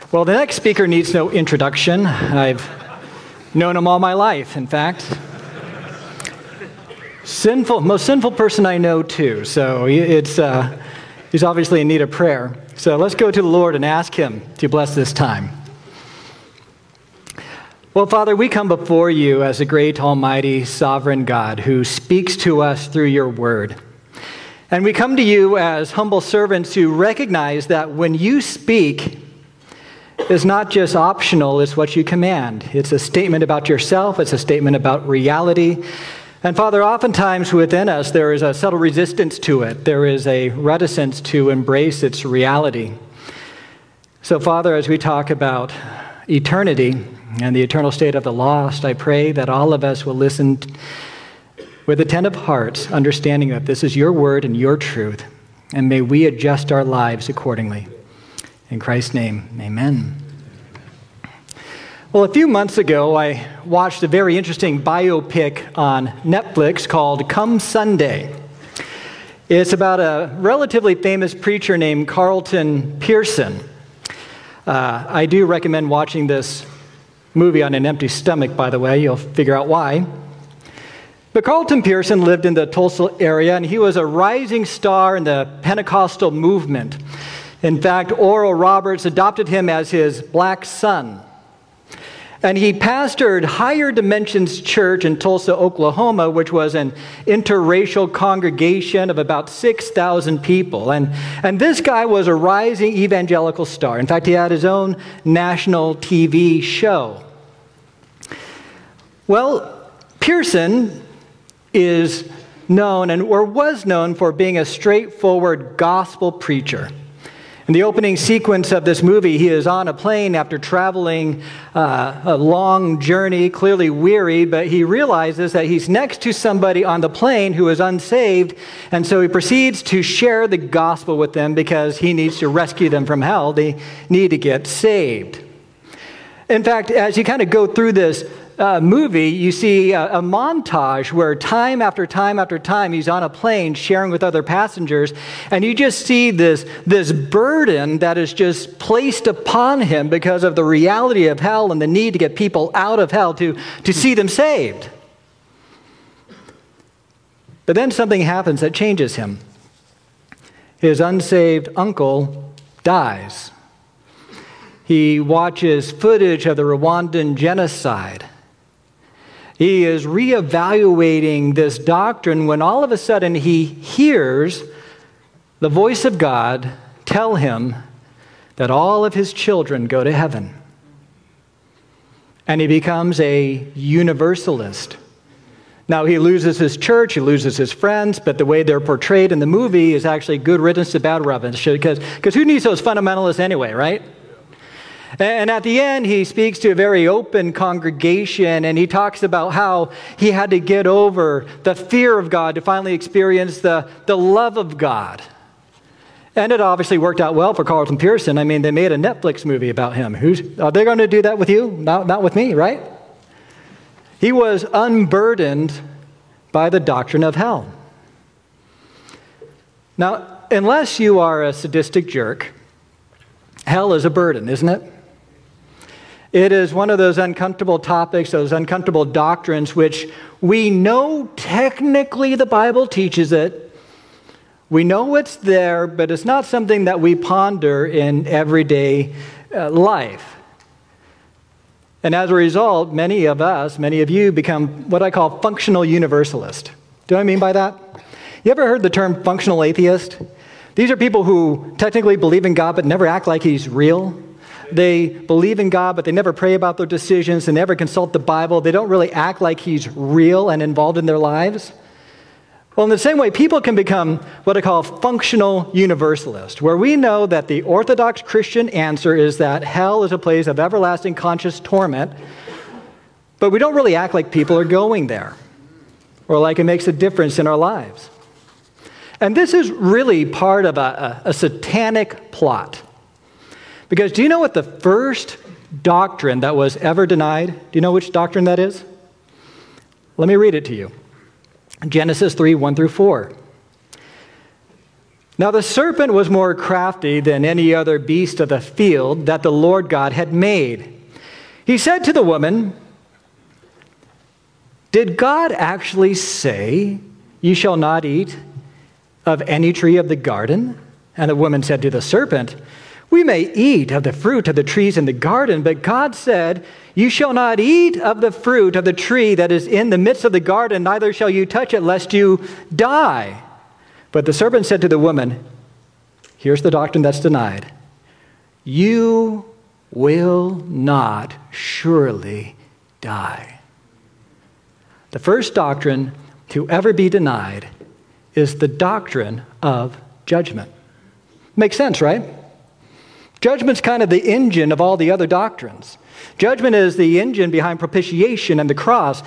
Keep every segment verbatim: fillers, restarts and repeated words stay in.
Well, the next speaker needs no introduction. I've known him all my life, in fact. Sinful, most sinful person I know, too. So it's uh, he's obviously in need of prayer. So let's go to the Lord and ask him to bless this time. Well, Father, we come before you as a great, almighty, sovereign God who speaks to us through your word. And we come to you as humble servants who recognize that when you speak, it's not just optional, it's what you command. It's a statement about yourself, it's a statement about reality. And Father, oftentimes within us there is a subtle resistance to it. There is a reticence to embrace its reality. So Father, as we talk about eternity and the eternal state of the lost, I pray that all of us will listen with attentive hearts, understanding that this is your word and your truth, and may we adjust our lives accordingly. In Christ's name, amen. Well, a few months ago, I watched a very interesting biopic on Netflix called Come Sunday. It's about a relatively famous preacher named Carlton Pearson. Uh, I do recommend watching this movie on an empty stomach, by the way. You'll figure out why. But Carlton Pearson lived in the Tulsa area, and he was a rising star in the Pentecostal movement. In fact, Oral Roberts adopted him as his black son. And he pastored Higher Dimensions Church in Tulsa, Oklahoma, which was an interracial congregation of about six thousand people. And, and this guy was a rising evangelical star. In fact, he had his own national T V show. Well, Pearson is known, and or was known for being a straightforward gospel preacher. In the opening sequence of this movie, he is on a plane after traveling uh, a long journey, clearly weary, but he realizes that he's next to somebody on the plane who is unsaved, and so he proceeds to share the gospel with them because he needs to rescue them from hell. They need to get saved. In fact, as you kind of go through this Uh, movie, you see a, a montage where time after time after time he's on a plane sharing with other passengers, and you just see this, this burden that is just placed upon him because of the reality of hell and the need to get people out of hell to, to see them saved. But then something happens that changes him. His unsaved uncle dies. He watches footage of the Rwandan genocide. He is reevaluating this doctrine when all of a sudden he hears the voice of God tell him that all of his children go to heaven. And he becomes a universalist. Now, he loses his church, he loses his friends, but the way they're portrayed in the movie is actually good riddance to bad riddance, because because who needs those fundamentalists anyway, right? And at the end, he speaks to a very open congregation, and he talks about how he had to get over the fear of God to finally experience the, the love of God. And it obviously worked out well for Carlton Pearson. I mean, they made a Netflix movie about him. Who's, are they going to do that with you? Not, not with me, right? He was unburdened by the doctrine of hell. Now, unless you are a sadistic jerk, hell is a burden, isn't it? It is one of those uncomfortable topics, those uncomfortable doctrines, which we know technically the Bible teaches it. We know it's there, but it's not something that we ponder in everyday uh, life. And as a result, many of us, many of you, become what I call functional universalist. Do you know what I mean by that? You ever heard the term functional atheist? These are people who technically believe in God but never act like he's real. They believe in God, but they never pray about their decisions. They never consult the Bible. They don't really act like he's real and involved in their lives. Well, in the same way, people can become what I call functional universalist, where we know that the Orthodox Christian answer is that hell is a place of everlasting conscious torment, but we don't really act like people are going there or like it makes a difference in our lives. And this is really part of a, a, a satanic plot. Because do you know what the first doctrine that was ever denied? Do you know which doctrine that is? Let me read it to you. Genesis three, one through four. Now the serpent was more crafty than any other beast of the field that the Lord God had made. He said to the woman, "Did God actually say, 'You shall not eat of any tree of the garden?'" And the woman said to the serpent, "We may eat of the fruit of the trees in the garden, but God said, 'You shall not eat of the fruit of the tree that is in the midst of the garden, neither shall you touch it, lest you die.' But the serpent said to the woman," here's the doctrine that's denied, "You will not surely die." The first doctrine to ever be denied is the doctrine of judgment. Makes sense, right? Judgment's kind of the engine of all the other doctrines. Judgment is the engine behind propitiation and the cross.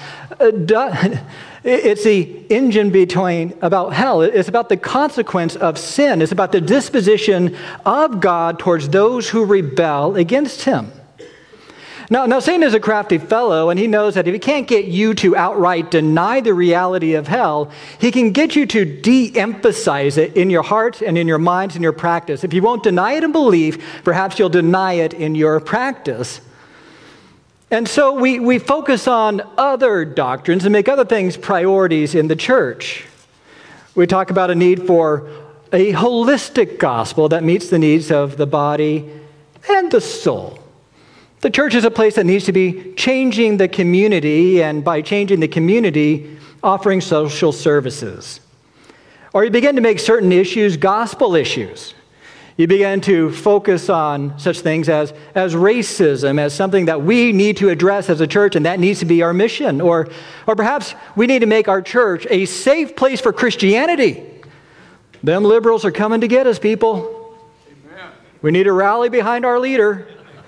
It's the engine between about hell. It's about the consequence of sin. It's about the disposition of God towards those who rebel against him. Now, now, Satan is a crafty fellow, and he knows that if he can't get you to outright deny the reality of hell, he can get you to de-emphasize it in your heart and in your minds and your practice. If you won't deny it in belief, perhaps you'll deny it in your practice. And so we, we focus on other doctrines and make other things priorities in the church. We talk about a need for a holistic gospel that meets the needs of the body and the soul. The church is a place that needs to be changing the community, and by changing the community, offering social services. Or you begin to make certain issues gospel issues. You begin to focus on such things as, as racism, as something that we need to address as a church, and that needs to be our mission. Or, or perhaps we need to make our church a safe place for Christianity. Them liberals are coming to get us, people. Amen. We need to rally behind our leader.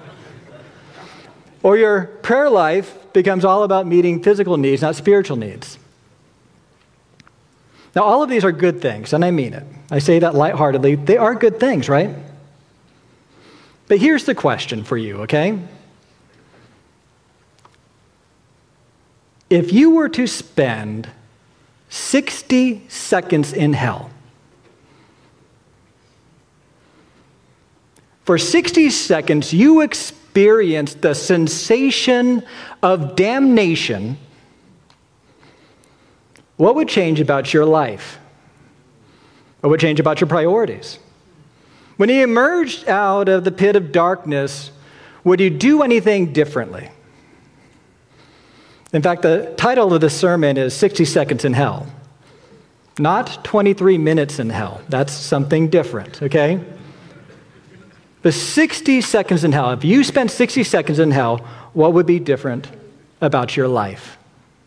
Or your prayer life becomes all about meeting physical needs, not spiritual needs. Now, all of these are good things, and I mean it. I say that lightheartedly. They are good things, right? But here's the question for you, okay? If you were to spend sixty seconds in hell, for sixty seconds you experienced the sensation of damnation, what would change about your life? What would change about your priorities? When you emerged out of the pit of darkness, would you do anything differently? In fact, the title of the sermon is sixty seconds in Hell, not twenty-three minutes in hell. That's something different, okay? The sixty seconds in hell. If you spent sixty seconds in hell, what would be different about your life?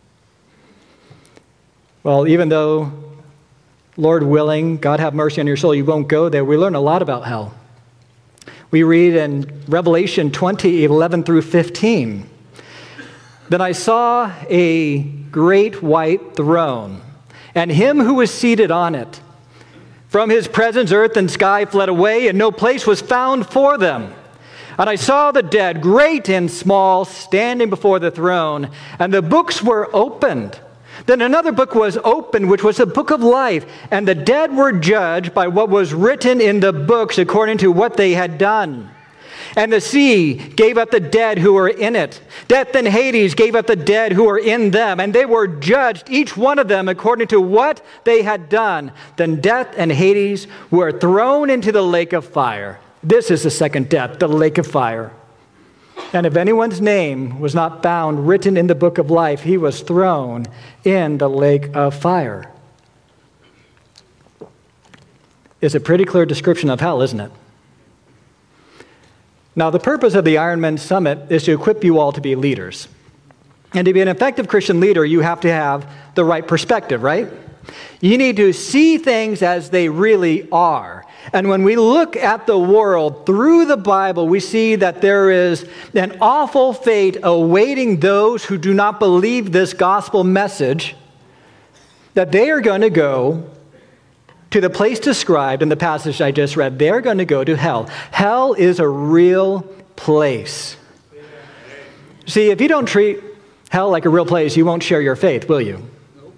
Well, even though, Lord willing, God have mercy on your soul, you won't go there, we learn a lot about hell. We read in Revelation twenty, eleven through fifteen, "Then I saw a great white throne, and him who was seated on it. From his presence, earth and sky fled away, and no place was found for them. And I saw the dead, great and small, standing before the throne, and the books were opened. Then another book was opened, which was the book of life, and the dead were judged by what was written in the books according to what they had done. And the sea gave up the dead who were in it. Death and Hades gave up the dead who were in them, and they were judged, each one of them, according to what they had done. Then death and Hades were thrown into the lake of fire." This is the second death, the lake of fire. "And if anyone's name was not found written in the book of life, he was thrown in the lake of fire." It's a pretty clear description of hell, isn't it? Now, the purpose of the Ironman Summit is to equip you all to be leaders. And to be an effective Christian leader, you have to have the right perspective, right? You need to see things as they really are. And when we look at the world through the Bible, we see that there is an awful fate awaiting those who do not believe this gospel message, that they are going to go to the place described in the passage I just read. They're going to go to hell. Hell is a real place. See, if you don't treat hell like a real place, you won't share your faith, will you?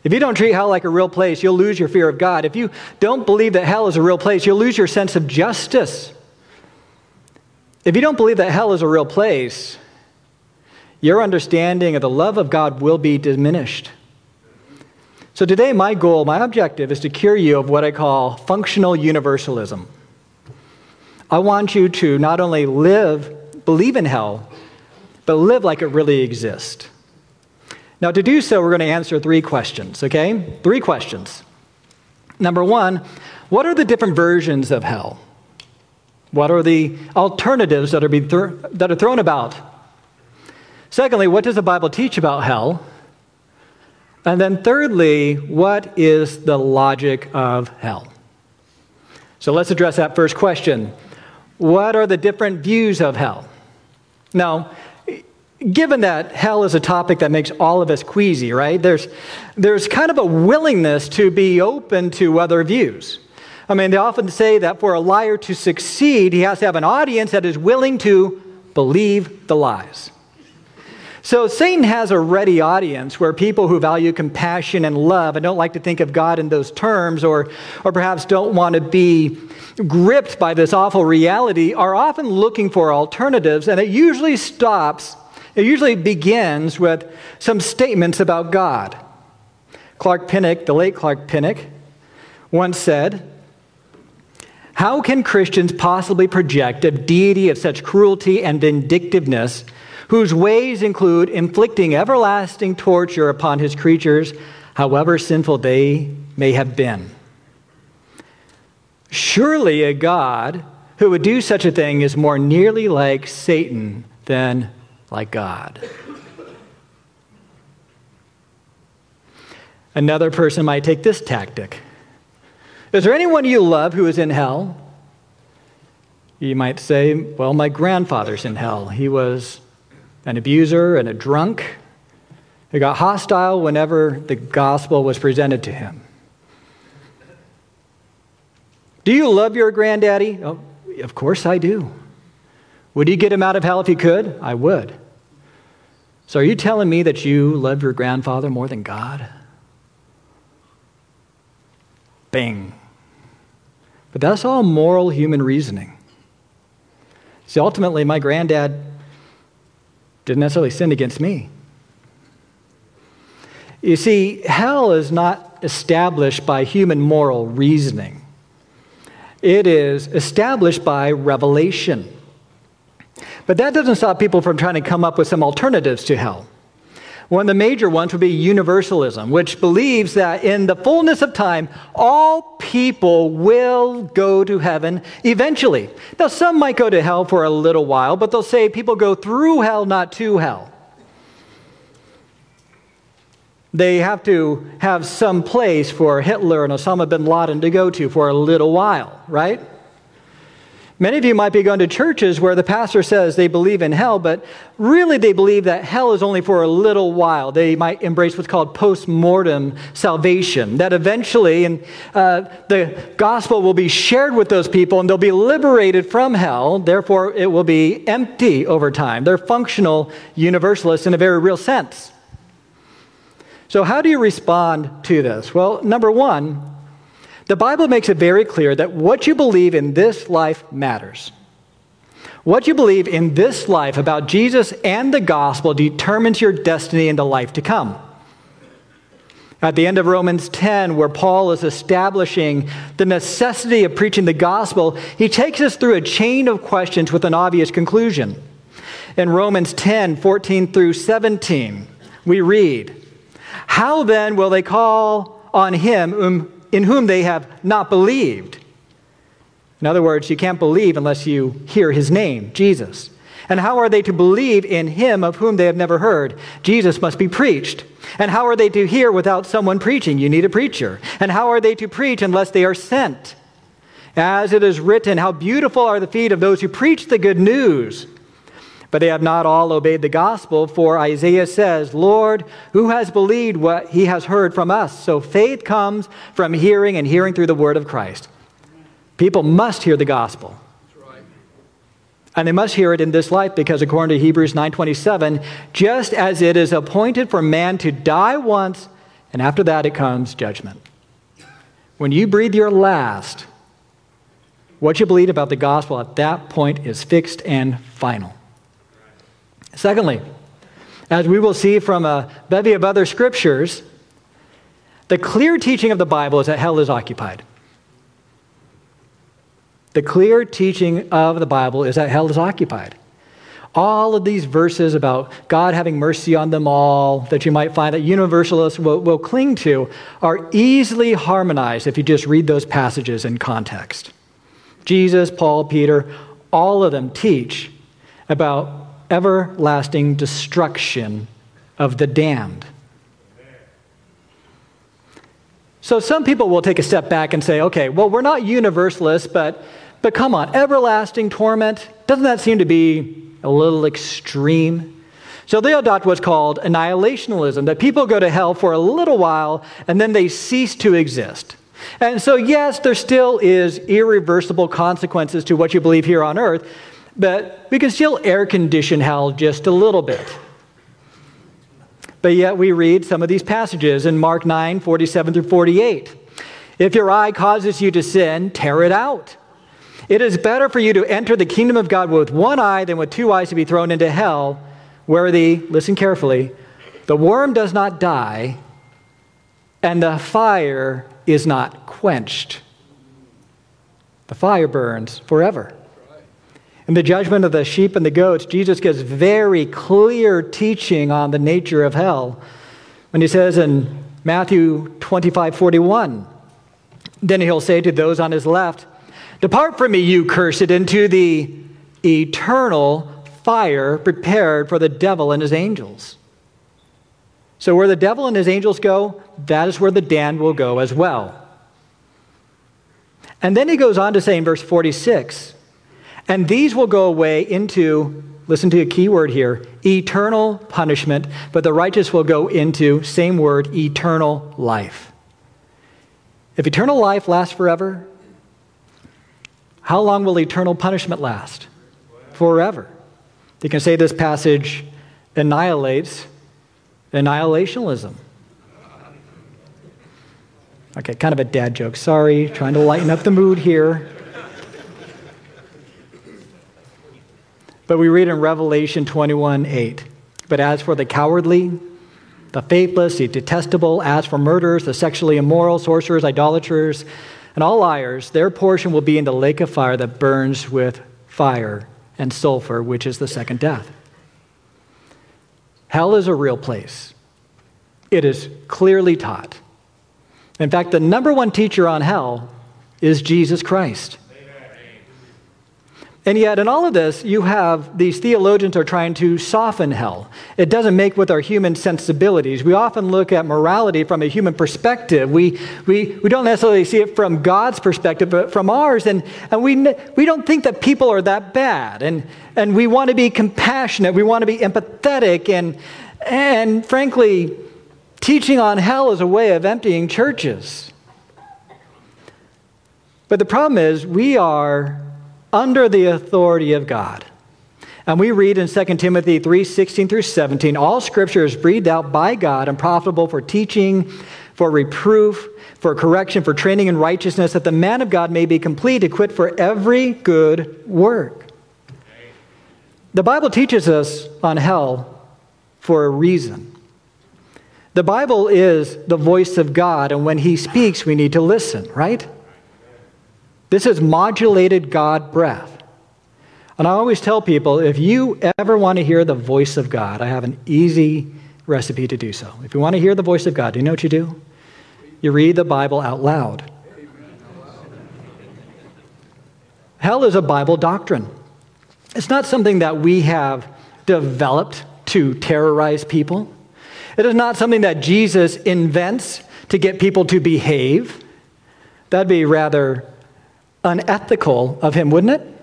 If you don't treat hell like a real place, you'll lose your fear of God. If you don't believe that hell is a real place, you'll lose your sense of justice. If you don't believe that hell is a real place, your understanding of the love of God will be diminished. So today, my goal, my objective is to cure you of what I call functional universalism. I want you to not only live, believe in hell, but live like it really exists. Now, to do so, we're going to answer three questions, okay? Three questions. Number one, what are the different versions of hell? What are the alternatives that are, be th- that are thrown about? Secondly, what does the Bible teach about hell? And then thirdly, what is the logic of hell? So let's address that first question. What are the different views of hell? Now, given that hell is a topic that makes all of us queasy, right? There's, there's kind of a willingness to be open to other views. I mean, they often say that for a liar to succeed, he has to have an audience that is willing to believe the lies. So Satan has a ready audience where people who value compassion and love and don't like to think of God in those terms, or, or perhaps don't want to be gripped by this awful reality, are often looking for alternatives, and it usually stops It usually begins with some statements about God. Clark Pinnock, the late Clark Pinnock, once said, "How can Christians possibly project a deity of such cruelty and vindictiveness, whose ways include inflicting everlasting torture upon his creatures, however sinful they may have been? Surely a God who would do such a thing is more nearly like Satan than like God." Another person might take this tactic. Is there anyone you love who is in hell? You might say, well, my grandfather's in hell. He was an abuser and a drunk. He got hostile whenever the gospel was presented to him. Do you love your granddaddy? Oh, of course I do. Would you get him out of hell if you could? I would. So are you telling me that you love your grandfather more than God? Bing. But that's all moral human reasoning. See, ultimately, my granddad didn't necessarily sin against me. You see, hell is not established by human moral reasoning. It is established by revelation. But that doesn't stop people from trying to come up with some alternatives to hell. One of the major ones would be universalism, which believes that in the fullness of time, all people will go to heaven eventually. Now, some might go to hell for a little while, but they'll say people go through hell, not to hell. They have to have some place for Hitler and Osama bin Laden to go to for a little while, right? Many of you might be going to churches where the pastor says they believe in hell, but really they believe that hell is only for a little while. They might embrace what's called post-mortem salvation, that eventually and, uh, the gospel will be shared with those people and they'll be liberated from hell. Therefore, it will be empty over time. They're functional universalists in a very real sense. So how do you respond to this? Well, number one, the Bible makes it very clear that what you believe in this life matters. What you believe in this life about Jesus and the gospel determines your destiny in the life to come. At the end of Romans ten, where Paul is establishing the necessity of preaching the gospel, he takes us through a chain of questions with an obvious conclusion. In Romans ten, fourteen through seventeen, we read, "How then will they call on him whom in whom they have not believed?" In other words, you can't believe unless you hear his name, Jesus. "And how are they to believe in him of whom they have never heard? Jesus must be preached. And how are they to hear without someone preaching? You need a preacher. And how are they to preach unless they are sent? As it is written, how beautiful are the feet of those who preach the good news. But they have not all obeyed the gospel, for Isaiah says, 'Lord, who has believed what he has heard from us?' So faith comes from hearing, and hearing through the word of Christ." People must hear the gospel. That's right. And they must hear it in this life, because according to Hebrews nine twenty-seven, just as it is appointed for man to die once And after that, it comes judgment. When you breathe your last, what you believe about the gospel at that point is fixed and final. Secondly, as we will see from a bevy of other scriptures, the clear teaching of the Bible is that hell is occupied. The clear teaching of the Bible is that hell is occupied. All of these verses about God having mercy on them all that you might find that universalists will, will cling to are easily harmonized if you just read those passages in context. Jesus, Paul, Peter, all of them teach about everlasting destruction of the damned. So some people will take a step back and say, okay, well, we're not universalists, but, but come on, everlasting torment, doesn't that seem to be a little extreme? So they adopt what's called annihilationism, that people go to hell for a little while and then they cease to exist. And so yes, there still is irreversible consequences to what you believe here on earth, but we can still air condition hell just a little bit. But yet we read some of these passages in Mark nine, forty-seven through forty-eight. If your eye causes you to sin, tear it out. It is better for you to enter the kingdom of God with one eye than with two eyes to be thrown into hell, where the, listen carefully, the worm does not die and the fire is not quenched. The fire burns forever. In the judgment of the sheep and the goats, Jesus gives very clear teaching on the nature of hell when he says in Matthew twenty-five forty-one, then he'll say to those on his left, depart from me, you cursed, into the eternal fire prepared for the devil and his angels. So where the devil and his angels go, that is where the damned will go as well. And then he goes on to say in verse forty-six, and these will go away into, listen to a key word here, eternal punishment, but the righteous will go into, same word, eternal life. If eternal life lasts forever, how long will eternal punishment last? Forever. You can say this passage annihilates annihilationism. Okay, kind of a dad joke. Sorry, trying to lighten up the mood here. But we read in Revelation twenty-one eight, but as for the cowardly, the faithless, the detestable, as for murderers, the sexually immoral, sorcerers, idolaters, and all liars, their portion will be in the lake of fire that burns with fire and sulfur, which is the second death. Hell is a real place. It is clearly taught. In fact, the number one teacher on hell is Jesus Christ. And yet in all of this, you have these theologians are trying to soften hell. It doesn't make with our human sensibilities. We often look at morality from a human perspective. We, we, we don't necessarily see it from God's perspective, but from ours. And, and we, we don't think that people are that bad. And, and we want to be compassionate. We want to be empathetic. And, and frankly, teaching on hell is a way of emptying churches. But the problem is we are under the authority of God. And we read in Second Timothy three sixteen through seventeen, all scripture is breathed out by God and profitable for teaching, for reproof, for correction, for training in righteousness, that the man of God may be complete, equipped for every good work. The Bible teaches us on hell for a reason. The Bible is the voice of God, and when he speaks, we need to listen, right? This is modulated God breath. And I always tell people, if you ever want to hear the voice of God, I have an easy recipe to do so. If you want to hear the voice of God, do you know what you do? You read the Bible out loud. Hell is a Bible doctrine. It's not something that we have developed to terrorize people. It is not something that Jesus invents to get people to behave. That'd be rather unethical of him, wouldn't it?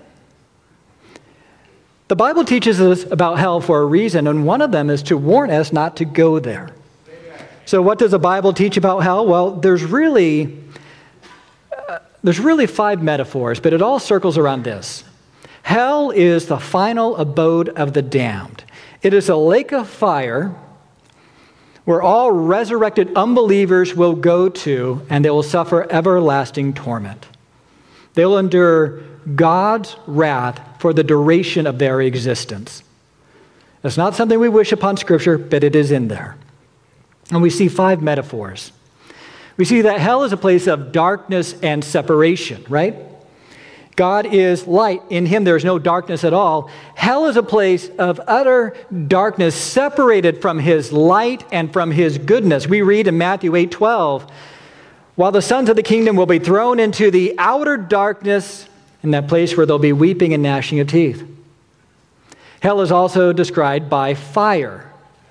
The Bible teaches us about hell for a reason, and one of them is to warn us not to go there. So what does the Bible teach about hell? Well, there's really, uh, there's really five metaphors, but it all circles around this. Hell is the final abode of the damned. It is a lake of fire where all resurrected unbelievers will go to, and they will suffer everlasting torment. They will endure God's wrath for the duration of their existence. It's not something we wish upon Scripture, but it is in there. And we see five metaphors. We see that hell is a place of darkness and separation, right? God is light. In him there is no darkness at all. Hell is a place of utter darkness, separated from his light and from his goodness. We read in Matthew eight twelve, while the sons of the kingdom will be thrown into the outer darkness, in that place where there'll be weeping and gnashing of teeth. Hell is also described by fire.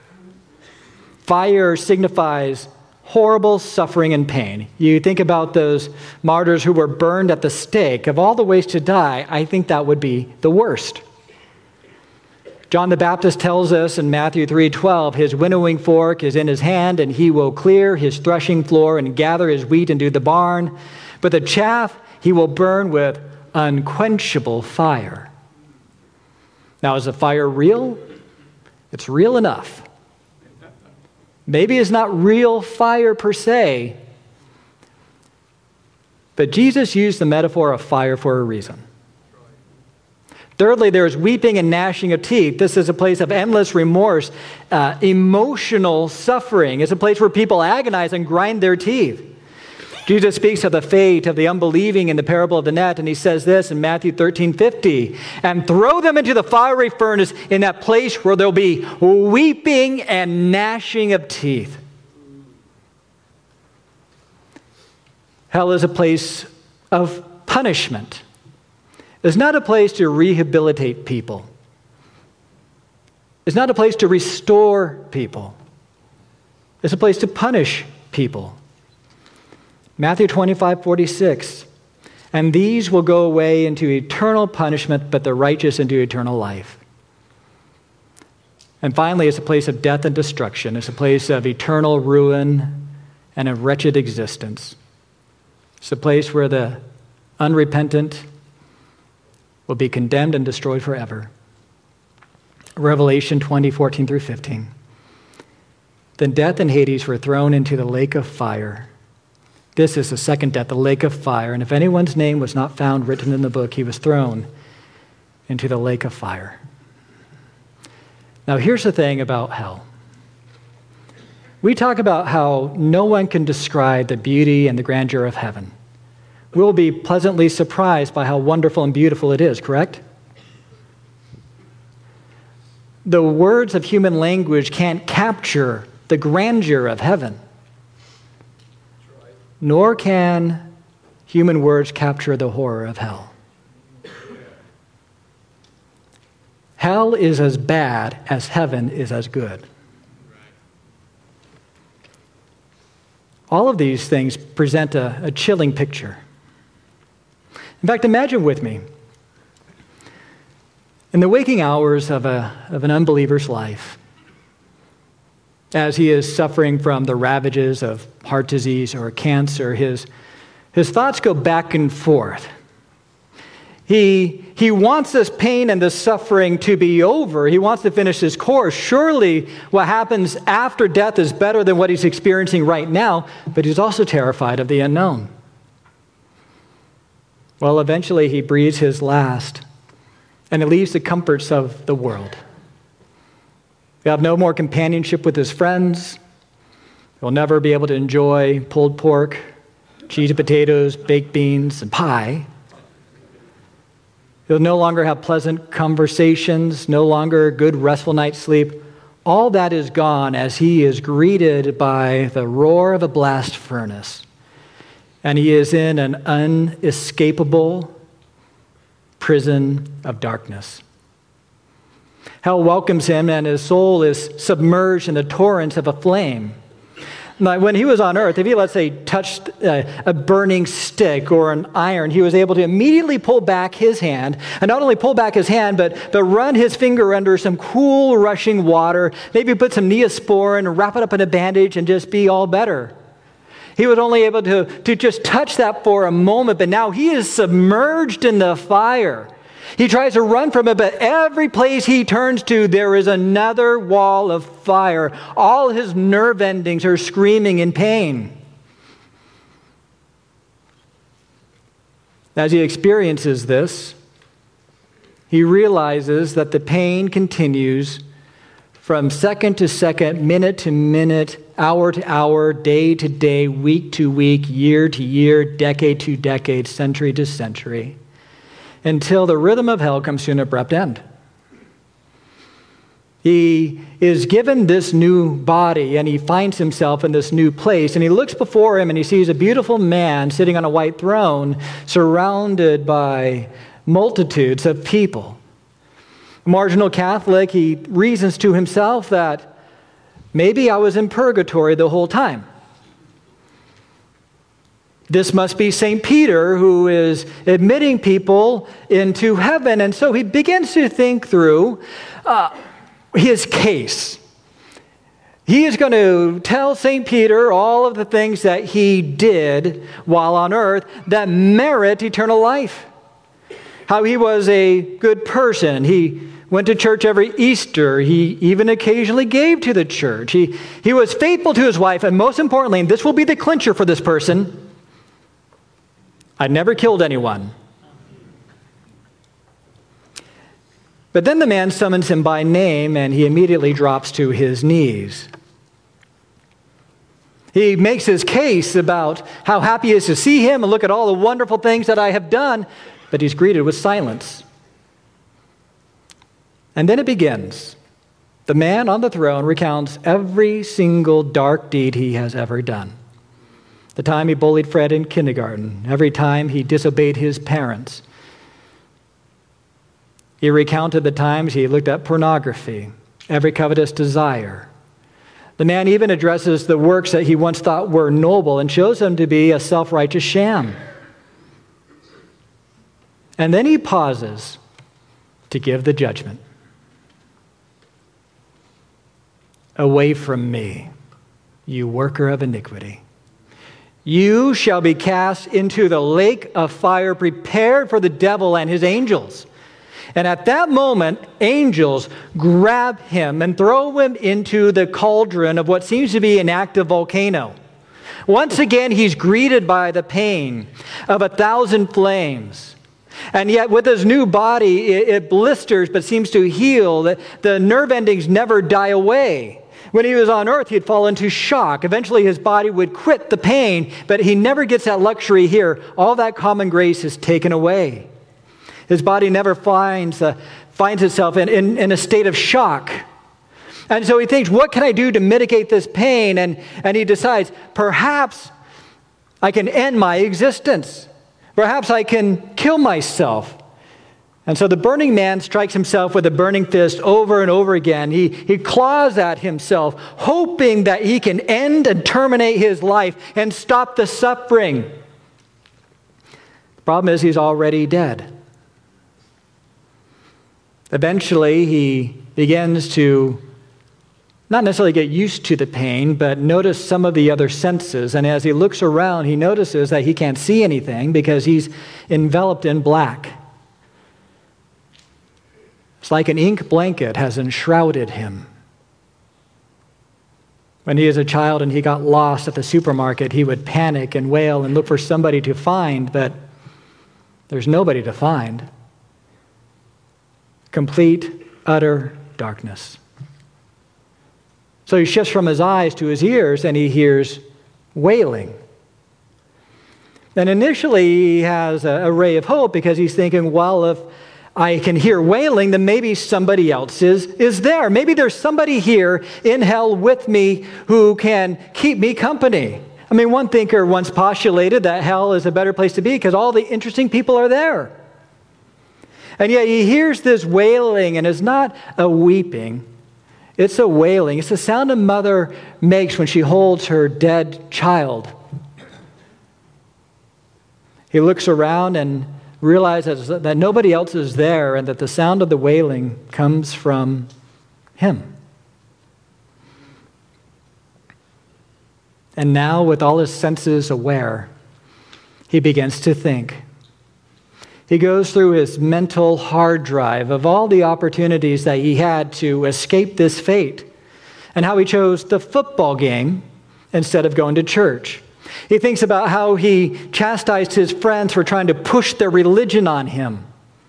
Fire signifies horrible suffering and pain. You think about those martyrs who were burned at the stake. Of all the ways to die, I think that would be the worst. John the Baptist tells us in Matthew three twelve, his winnowing fork is in his hand, and he will clear his threshing floor and gather his wheat into the barn. But the chaff he will burn with unquenchable fire. Now, is the fire real? It's real enough. Maybe it's not real fire per se, but Jesus used the metaphor of fire for a reason. Thirdly, there is weeping and gnashing of teeth. This is a place of endless remorse, uh, emotional suffering. It's a place where people agonize and grind their teeth. Jesus speaks of the fate of the unbelieving in the parable of the net, and he says this in Matthew thirteen fifty, and throw them into the fiery furnace in that place where there'll be weeping and gnashing of teeth. Hell is a place of punishment. It's not a place to rehabilitate people. It's not a place to restore people. It's a place to punish people. Matthew twenty-five forty-six, and these will go away into eternal punishment, but the righteous into eternal life. And finally, it's a place of death and destruction. It's a place of eternal ruin and a wretched existence. It's a place where the unrepentant will be condemned and destroyed forever. Revelation twenty fourteen through fifteen. Then death and Hades were thrown into the lake of fire. This is the second death, the lake of fire. And if anyone's name was not found written in the book, he was thrown into the lake of fire. Now, here's the thing about hell. We talk about how no one can describe the beauty and the grandeur of heaven. We'll be pleasantly surprised by how wonderful and beautiful it is, correct? The words of human language can't capture the grandeur of heaven. Nor can human words capture the horror of hell. Hell is as bad as heaven is as good. All of these things present a, a chilling picture. In fact, imagine with me, in the waking hours of, a, of an unbeliever's life, as he is suffering from the ravages of heart disease or cancer, his, his thoughts go back and forth. He, he wants this pain and this suffering to be over. He wants to finish his course. Surely what happens after death is better than what he's experiencing right now, but he's also terrified of the unknown. Well, eventually he breathes his last, and it leaves the comforts of the world. He'll have no more companionship with his friends. He'll never be able to enjoy pulled pork, cheesy potatoes, baked beans, and pie. He'll no longer have pleasant conversations, no longer good restful night's sleep. All that is gone as he is greeted by the roar of a blast furnace. And he is in an unescapable prison of darkness. Hell welcomes him, and his soul is submerged in the torrents of a flame. Now, when he was on earth, if he, let's say, touched a, a burning stick or an iron, he was able to immediately pull back his hand, and not only pull back his hand, but, but run his finger under some cool, rushing water, maybe put some Neosporin and wrap it up in a bandage and just be all better. He was only able to, to just touch that for a moment, but now he is submerged in the fire. He tries to run from it, but every place he turns to, there is another wall of fire. All his nerve endings are screaming in pain. As he experiences this, he realizes that the pain continues from second to second, minute to minute, hour to hour, day to day, week to week, year to year, decade to decade, century to century, until the rhythm of hell comes to an abrupt end. He is given this new body, and he finds himself in this new place, and he looks before him, and he sees a beautiful man sitting on a white throne, surrounded by multitudes of people. A marginal Catholic, he reasons to himself that maybe I was in purgatory the whole time. This must be Saint Peter who is admitting people into heaven. And so he begins to think through uh, his case. He is going to tell Saint Peter all of the things that he did while on earth that merit eternal life. How he was a good person. He went to church every Easter. He even occasionally gave to the church. He, he was faithful to his wife. And most importantly, and this will be the clincher for this person, I never killed anyone. But then the man summons him by name, and he immediately drops to his knees. He makes his case about how happy he is to see him and look at all the wonderful things that I have done, but he's greeted with silence. And then it begins. The man on the throne recounts every single dark deed he has ever done. The time he bullied Fred in kindergarten, every time he disobeyed his parents. He recounted the times he looked at pornography, every covetous desire. The man even addresses the works that he once thought were noble and shows them to be a self-righteous sham. And then he pauses to give the judgment. Away from me, you worker of iniquity. You shall be cast into the lake of fire prepared for the devil and his angels. And at that moment, angels grab him and throw him into the cauldron of what seems to be an active volcano. Once again, he's greeted by the pain of a thousand flames. And yet with his new body, it, it blisters but seems to heal. The, the nerve endings never die away. When he was on earth, he'd fall into shock. Eventually, his body would quit the pain, but he never gets that luxury here. All that common grace is taken away. His body never finds, uh, finds itself in, in, in a state of shock. And so he thinks, what can I do to mitigate this pain? And, and he decides, perhaps I can end my existence. Perhaps I can kill myself. And so the burning man strikes himself with a burning fist over and over again. He, he claws at himself, hoping that he can end and terminate his life and stop the suffering. The problem is he's already dead. Eventually, he begins to not necessarily get used to the pain, but notice some of the other senses. And as he looks around, he notices that he can't see anything because he's enveloped in black. It's like an ink blanket has enshrouded him. When he was a child and he got lost at the supermarket, he would panic and wail and look for somebody to find, but there's nobody to find. Complete, utter darkness. So he shifts from his eyes to his ears and he hears wailing. And initially he has a, a ray of hope because he's thinking, well, if I can hear wailing, then maybe somebody else is, is there. Maybe there's somebody here in hell with me who can keep me company. I mean, one thinker once postulated that hell is a better place to be because all the interesting people are there. And yet he hears this wailing, and it's not a weeping. It's a wailing. It's the sound a mother makes when she holds her dead child. He looks around and realizes that nobody else is there and that the sound of the wailing comes from him. And now, with all his senses aware, he begins to think. He goes through his mental hard drive of all the opportunities that he had to escape this fate and how he chose the football game instead of going to church. He thinks about how he chastised his friends for trying to push their religion on him.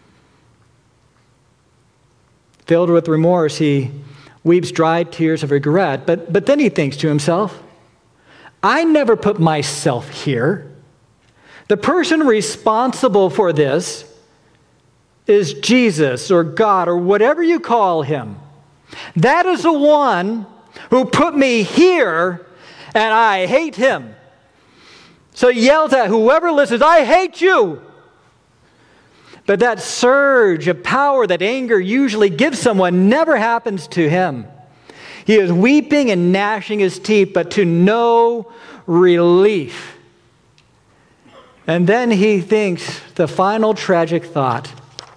Filled with remorse, he weeps dry tears of regret, but, but then he thinks to himself, I never put myself here. The person responsible for this is Jesus or God or whatever you call him. That is the one who put me here, and I hate him. So he yells at whoever listens, I hate you. But that surge of power that anger usually gives someone never happens to him. He is weeping and gnashing his teeth, but to no relief. And then he thinks the final tragic thought.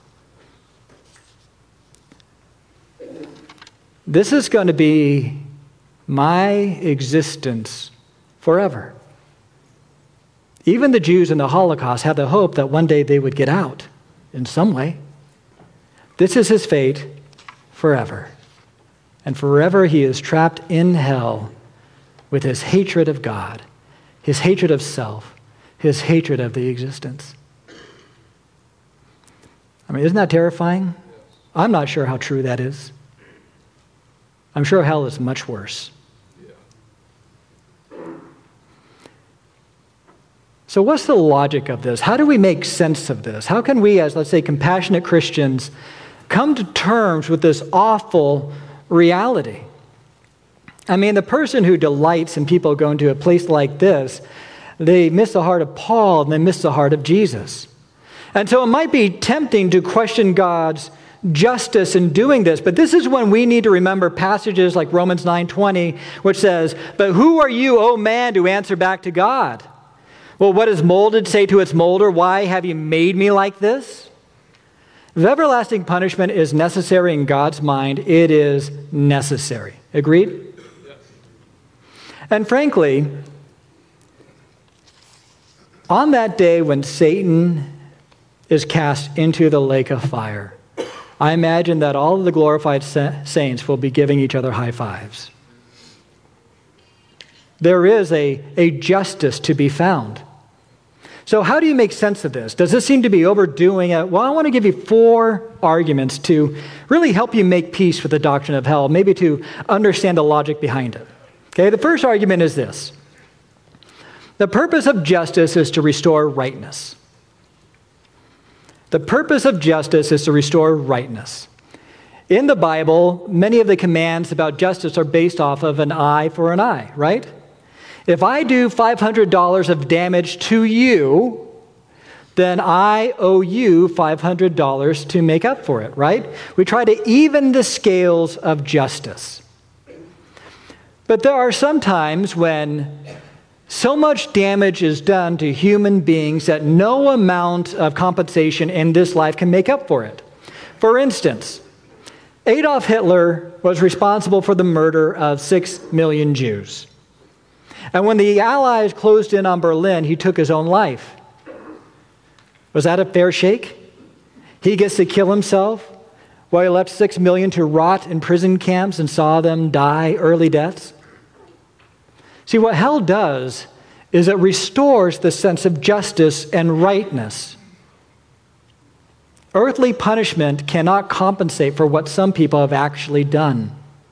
This is going to be my existence forever. Even the Jews in the Holocaust had the hope that one day they would get out in some way. This is his fate forever. And forever he is trapped in hell with his hatred of God, his hatred of self, his hatred of the existence. I mean, isn't that terrifying? I'm not sure how true that is. I'm sure hell is much worse. So what's the logic of this? How do we make sense of this? How can we, as, let's say, compassionate Christians, come to terms with this awful reality? I mean, the person who delights in people going to a place like this, they miss the heart of Paul and they miss the heart of Jesus. And so it might be tempting to question God's justice in doing this, but this is when we need to remember passages like Romans nine twenty, which says, but who are you, O man, to answer back to God? Well, what does molded say to its molder? Why have you made me like this? If everlasting punishment is necessary in God's mind, it is necessary. Agreed? Yes. And frankly, on that day when Satan is cast into the lake of fire, I imagine that all of the glorified saints will be giving each other high fives. There is a, a justice to be found. So how do you make sense of this? Does this seem to be overdoing it? Well, I want to give you four arguments to really help you make peace with the doctrine of hell, maybe to understand the logic behind it. Okay, the first argument is this. The purpose of justice is to restore rightness. The purpose of justice is to restore rightness. In the Bible, many of the commands about justice are based off of an eye for an eye, right? If I do five hundred dollars of damage to you, then I owe you five hundred dollars to make up for it, right? We try to even the scales of justice. But there are some times when so much damage is done to human beings that no amount of compensation in this life can make up for it. For instance, Adolf Hitler was responsible for the murder of six million Jews. And when the Allies closed in on Berlin, he took his own life. Was that a fair shake? He gets to kill himself while he left six million to rot in prison camps and saw them die early deaths? See, what hell does is it restores the sense of justice and rightness. Earthly punishment cannot compensate for what some people have actually done.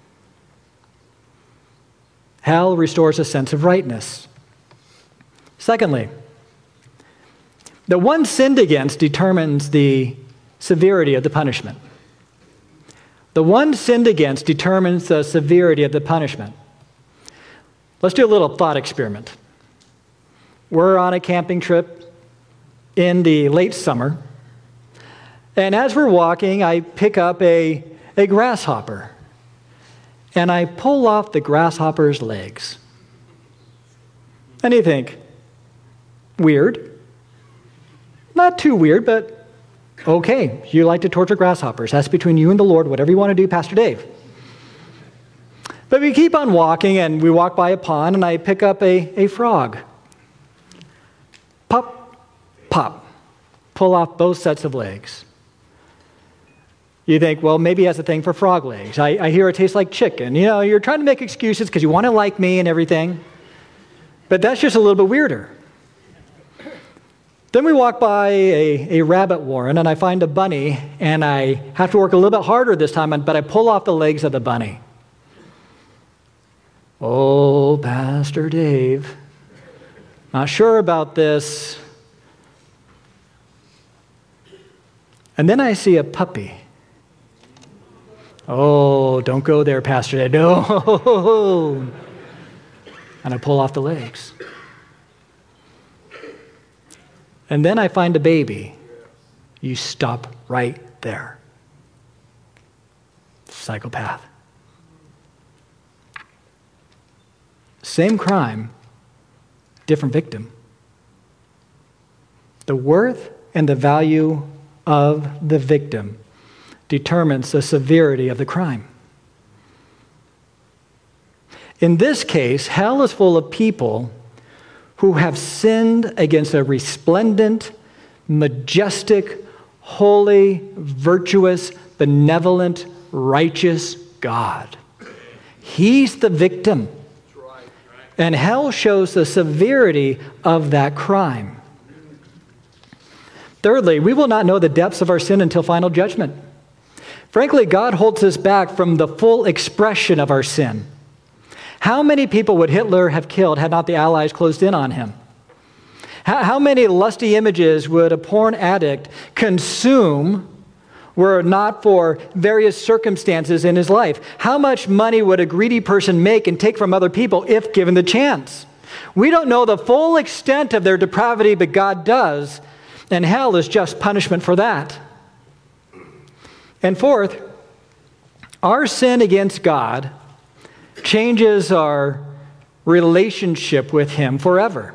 Hell restores a sense of rightness. Secondly, the one sinned against determines the severity of the punishment. The one sinned against determines the severity of the punishment. Let's do a little thought experiment. We're on a camping trip in the late summer, and as we're walking, I pick up a, a grasshopper, and I pull off the grasshopper's legs. And you think, weird? Not too weird, but okay, you like to torture grasshoppers. That's between you and the Lord, whatever you want to do, Pastor Dave. But we keep on walking, and we walk by a pond, and I pick up a, a frog. Pop, pop. pull off both sets of legs. You think, well, maybe he has a thing for frog legs. I, I hear it tastes like chicken. You know, you're trying to make excuses because you want to like me and everything. But that's just a little bit weirder. Then we walk by a, a rabbit warren, and I find a bunny, and I have to work a little bit harder this time, but I pull off the legs of the bunny. Oh, Pastor Dave, not sure about this. And then I see a puppy. Oh, don't go there, Pastor Dave. No. And I pull off the legs. And then I find a baby. You stop right there. Psychopath. Same crime, different victim. The worth and the value of the victim determines the severity of the crime. In this case, hell is full of people who have sinned against a resplendent, majestic, holy, virtuous, benevolent, righteous God. He's the victim. And hell shows the severity of that crime. Thirdly, we will not know the depths of our sin until final judgment. Frankly, God holds us back from the full expression of our sin. How many people would Hitler have killed had not the Allies closed in on him? How, how many lusty images would a porn addict consume were it not for various circumstances in his life? How much money would a greedy person make and take from other people if given the chance? We don't know the full extent of their depravity, but God does, and hell is just punishment for that. And fourth, our sin against God changes our relationship with Him forever.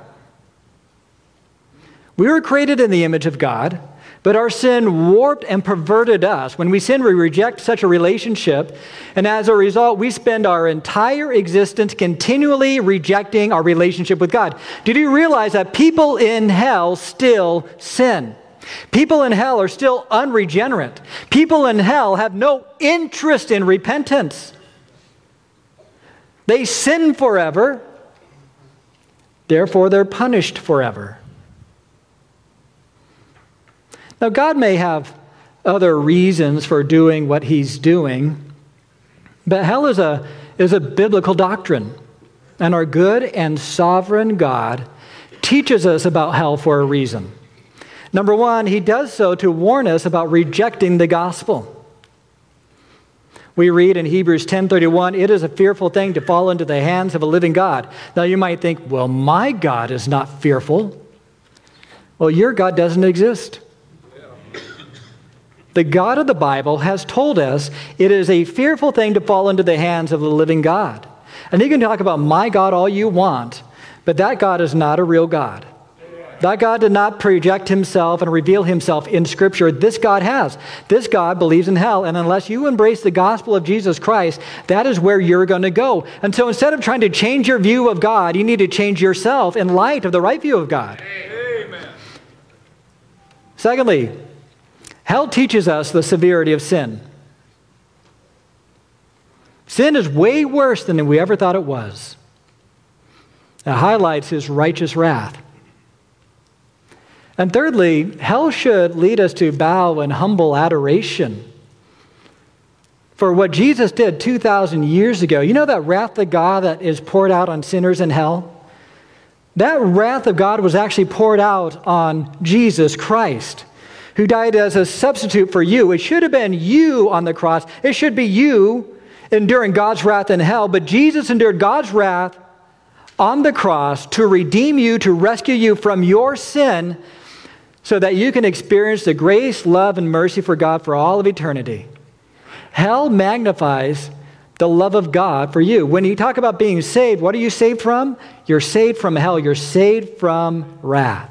We were created in the image of God, but our sin warped and perverted us. When we sin, we reject such a relationship, and as a result, we spend our entire existence continually rejecting our relationship with God. Did you realize that people in hell still sin? People in hell are still unregenerate. People in hell have no interest in repentance. They sin forever, therefore they're punished forever. Now, God may have other reasons for doing what He's doing, but hell is a, is a biblical doctrine, and our good and sovereign God teaches us about hell for a reason. Number one, He does so to warn us about rejecting the gospel. We read in Hebrews ten thirty-one, "It is a fearful thing to fall into the hands of a living God." Now you might think, well, my God is not fearful. Well, your God doesn't exist. The God of the Bible has told us it is a fearful thing to fall into the hands of the living God. And you can talk about my God all you want, but that God is not a real God. That God did not project Himself and reveal Himself in Scripture. This God has. This God believes in hell, and unless you embrace the gospel of Jesus Christ, that is where you're going to go. And so instead of trying to change your view of God, you need to change yourself in light of the right view of God. Amen. Secondly, hell teaches us the severity of sin. Sin is way worse than we ever thought it was. It highlights His righteous wrath. And thirdly, hell should lead us to bow in humble adoration for what Jesus did two thousand years ago. You know that wrath of God that is poured out on sinners in hell? That wrath of God was actually poured out on Jesus Christ, who died as a substitute for you. It should have been you on the cross. It should be you enduring God's wrath in hell, but Jesus endured God's wrath on the cross to redeem you, to rescue you from your sin, so that you can experience the grace, love, and mercy for God for all of eternity. Hell magnifies the love of God for you. When you talk about being saved, what are you saved from? You're saved from hell. You're saved from wrath.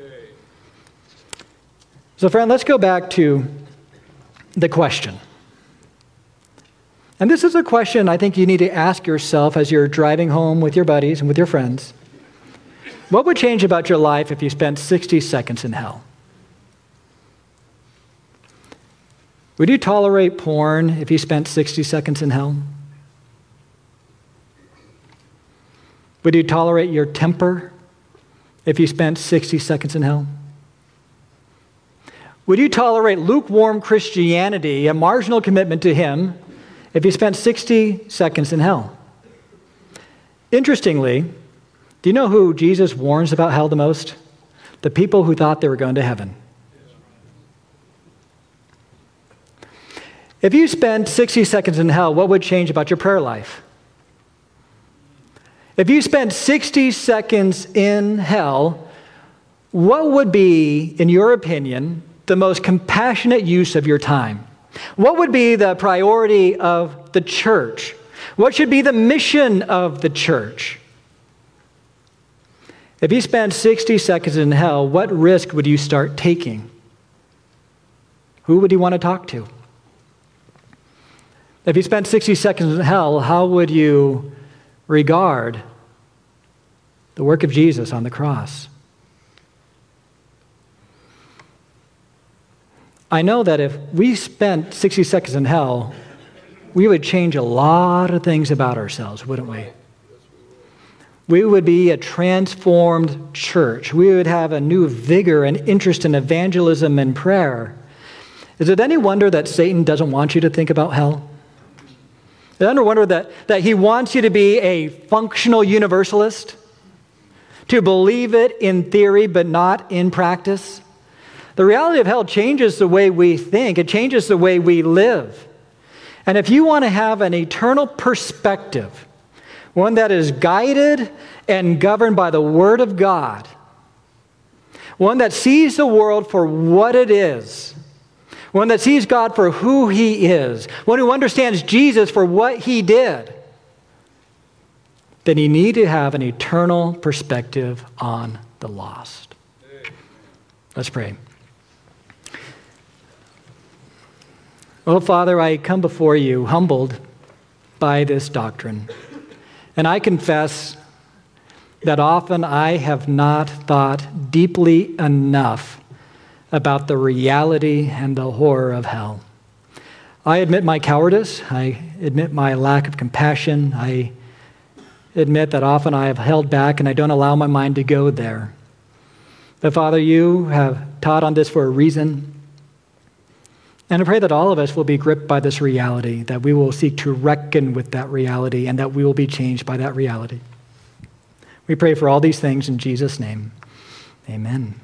So friend, let's go back to the question. And this is a question I think you need to ask yourself as you're driving home with your buddies and with your friends. What would change about your life if you spent sixty seconds in hell? Would you tolerate porn if you spent sixty seconds in hell? Would you tolerate your temper if you spent sixty seconds in hell? Would you tolerate lukewarm Christianity, a marginal commitment to Him, if you spent sixty seconds in hell? Interestingly, do you know who Jesus warns about hell the most? The people who thought they were going to heaven. If you spent sixty seconds in hell, what would change about your prayer life? If you spent sixty seconds in hell, what would be, in your opinion, the most compassionate use of your time? What would be the priority of the church? What should be the mission of the church? If you spent sixty seconds in hell, what risk would you start taking? Who would you want to talk to? If you spent sixty seconds in hell, how would you regard the work of Jesus on the cross? I know that if we spent sixty seconds in hell, we would change a lot of things about ourselves, wouldn't we? We would be a transformed church. We would have a new vigor and interest in evangelism and prayer. Is it any wonder that Satan doesn't want you to think about hell? Is it any wonder that, that he wants you to be a functional universalist? To believe it in theory but not in practice? The reality of hell changes the way we think. It changes the way we live. And if you want to have an eternal perspective, one that is guided and governed by the Word of God, one that sees the world for what it is, one that sees God for who He is, one who understands Jesus for what He did, then you need to have an eternal perspective on the lost. Let's pray. Oh, Father, I come before you humbled by this doctrine. And I confess that often I have not thought deeply enough about the reality and the horror of hell. I admit my cowardice. I admit my lack of compassion. I admit that often I have held back and I don't allow my mind to go there. But Father, you have taught on this for a reason. And I pray that all of us will be gripped by this reality, that we will seek to reckon with that reality, and that we will be changed by that reality. We pray for all these things in Jesus' name. Amen.